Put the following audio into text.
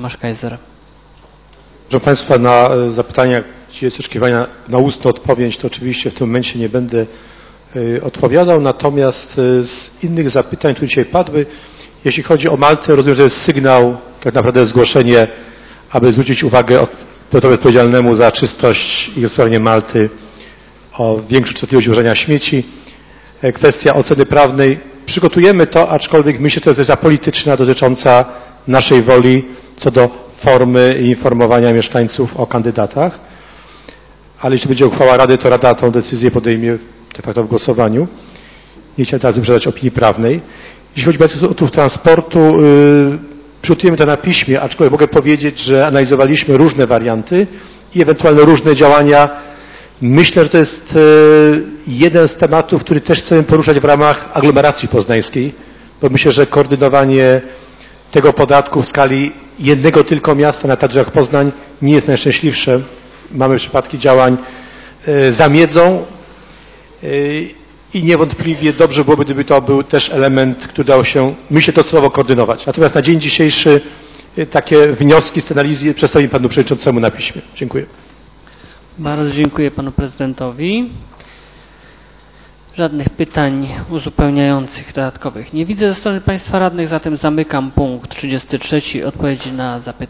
Tomasz Kaiser. Proszę Państwa, na zapytania, gdzie jest oczekiwania na ustną odpowiedź, to oczywiście w tym momencie nie będę odpowiadał, natomiast z innych zapytań, które dzisiaj padły, jeśli chodzi o Maltę, rozumiem, że to jest sygnał, tak naprawdę zgłoszenie, aby zwrócić uwagę podmiotowi odpowiedzialnemu za czystość i gospodarowanie Malty o większą częstotliwość używania śmieci. Kwestia oceny prawnej. Przygotujemy to, aczkolwiek myślę, że to jest decyzja polityczna dotycząca naszej woli co do formy informowania mieszkańców o kandydatach. Ale jeśli będzie uchwała Rady, to Rada tę decyzję podejmie de facto w głosowaniu. Nie chciałem teraz wyprzedzać opinii prawnej. Jeśli chodzi o metodów transportu, przygotujemy to na piśmie, aczkolwiek mogę powiedzieć, że analizowaliśmy różne warianty i ewentualne różne działania. Myślę, że to jest jeden z tematów, który też chcemy poruszać w ramach aglomeracji poznańskiej, bo myślę, że koordynowanie tego podatku w skali jednego tylko miasta, na tak jak Poznań, nie jest najszczęśliwsze. Mamy przypadki działań za miedzą i niewątpliwie dobrze byłoby, gdyby to był też element, który dało się, myślę, docelowo koordynować. Natomiast na dzień dzisiejszy takie wnioski z tej analizy przedstawię Panu Przewodniczącemu na piśmie. Dziękuję. Bardzo dziękuję Panu Prezydentowi. Żadnych pytań uzupełniających, dodatkowych nie widzę ze strony Państwa radnych, zatem zamykam punkt 33. Odpowiedzi na zapytania.